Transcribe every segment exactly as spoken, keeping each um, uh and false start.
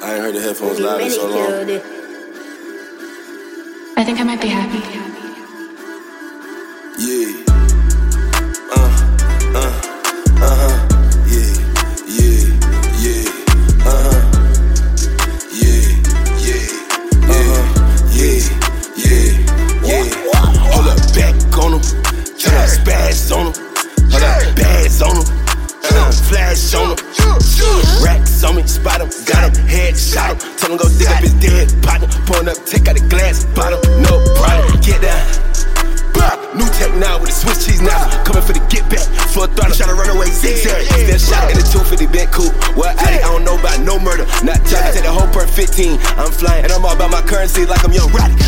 I ain't heard the headphones loud in so long. I think I might be happy. Yeah. Uh, uh, uh-huh. Yeah, yeah, yeah. Uh-huh. Yeah, yeah, uh-huh. Yeah, yeah, yeah. Hold up, back on them. Turn up, spaz on them. Hold up, bags on them. Uh, flash on them. Racks on me, spot him, got him, head shot him. Tell him go dig up his dead partner. Pouring up, take out the glass bottle, no problem. Get down. New tech now with a Swiss cheese now. Coming for the get back, full throttle, tryna run away zigzag. Still shot in the two fifty bent coupe. What I don't know about no murder. Not trying to take the whole per fifteen. I'm flying and I'm all about my currency like I'm young Roddy.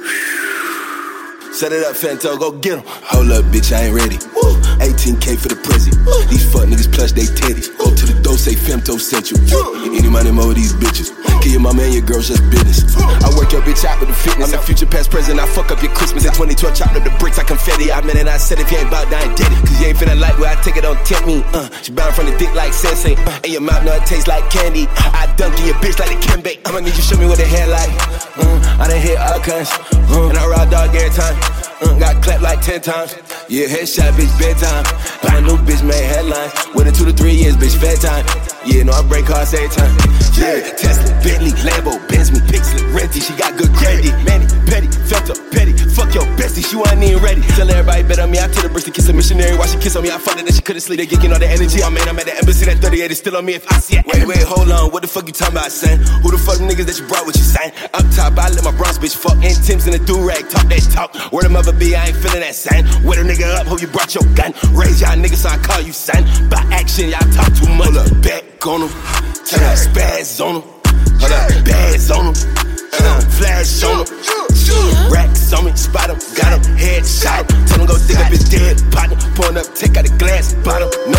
Set it up, Fento, go get him. Hold up, bitch, I ain't ready. Woo. eighteen K for the Prezi. These fuck niggas plush they titties. Go to the door, say Femto sent you. Any money more of these bitches. Kill your mama and your girls, just business. I work your bitch out with the fitness. I'm the future, past, present. I fuck up your Christmas. In twenty twelve, chopped up the bricks like confetti. I meant it, I said if you ain't bout, I ain't did it. Cause you ain't finna like where I take it, don't tempt me. Uh, she bound from the dick like sensei. Uh, and your mouth know it tastes like candy. I dunk in your bitch like a Kembe. I'ma need you show me what the hair like. Uh, I done hit all kinds. Uh, and I ride dog every time. Uh, got clapped like ten times. Yeah, headshot, bitch, bedtime. I'm a new bitch, made headlines. Within two to three years, bitch, fed time. Yeah, no, I break cars every time. Yeah, Tesla, Bentley, Lambo, Benz me, Pixel, Renty. She got good credit. Manny, petty, felt up, petty. Fuck your bestie, she wasn't even ready. Tell everybody bet on me. I told the bitch to kiss a missionary. While she kiss on me, I fucked her, then she couldn't sleep. They geeking all the energy. I man, I'm at the embassy. That thirty-eight is still on me if I see it. Wait, wait, hold on. What the fuck you talking about, son? Who the fuck them niggas that you brought with you, son? Up top, I let my bronze bitch fuck. And Tim's in the do-rag. Talk that talk. Where the mother be, I ain't feeling that, son. Wet a nigga up, hope you brought your gun. Raise y'all niggas, so I call you, son. By action, y'all talk too much. Hold up, back on them. Turn up, spaz on them. Hold up, bags on them. Uh, flash on them. Racks on me, spot him, got him, head shot him. Tell him go dig up his dead partner. Pouring up, take out the glass bottle. No